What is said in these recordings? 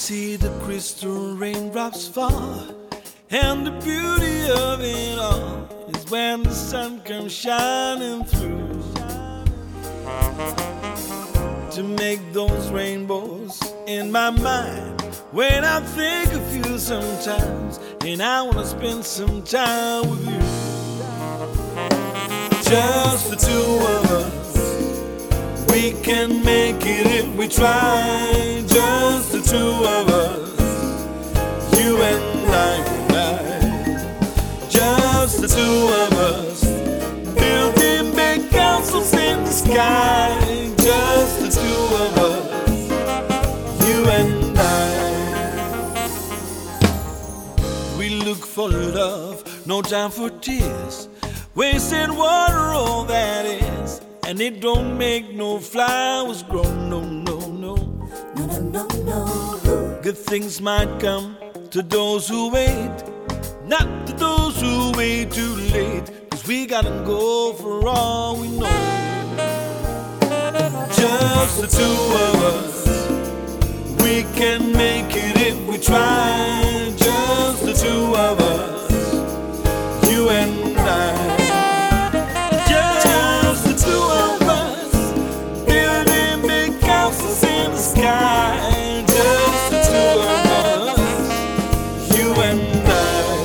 see the crystal raindrops fall, and the beauty of it all is when the sun comes shining through to make those rainbows in my mind. When I think of you sometimes, and I wanna spend some time with you, just the two of us, we can make it if we try. Just the two of us, you and I, just the two of us, building big castles in the sky. Just the two of us, you and I. We look for love, no time for tears, wasting water, all that is. And it don't make no flowers grow, no, no, no. No, no, no, no. Good things might come to those who wait, not to those who wait too late. 'Cause we gotta go for all we know. Just the two of us, we can make it if we try. Just the two of us, you and I. In the sky, just the two of us, you and I.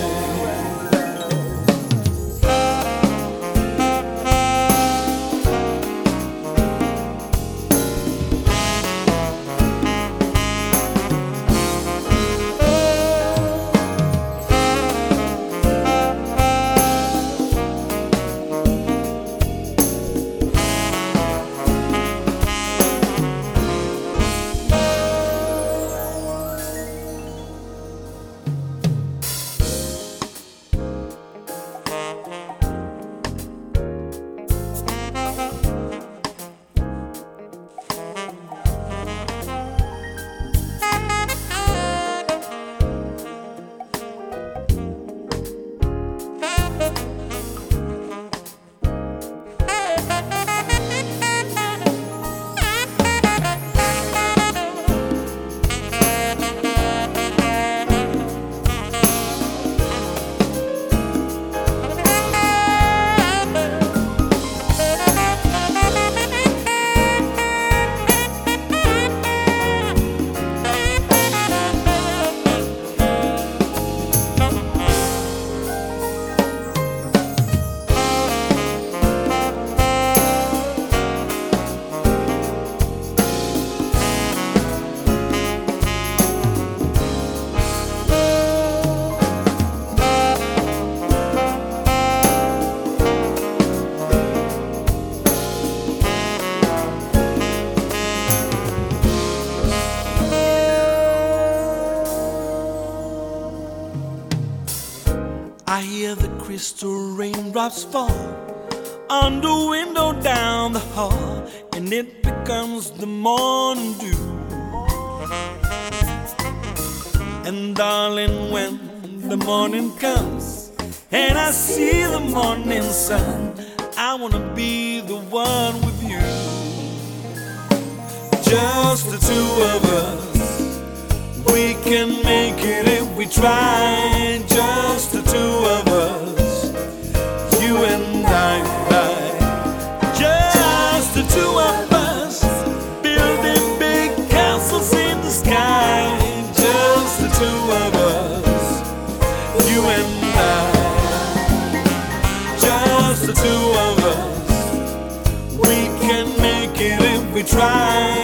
I hear the crystal raindrops fall on the window down the hall, and it becomes the morning dew. And darling, when the morning comes and I see the morning sun, I wanna be the one with you. Just the two of us, we can make it if we try. Just the two of us, you and I. Just the two of us, building big castles in the sky. Just the two of us, you and I. Just the two of us, we can make it if we try.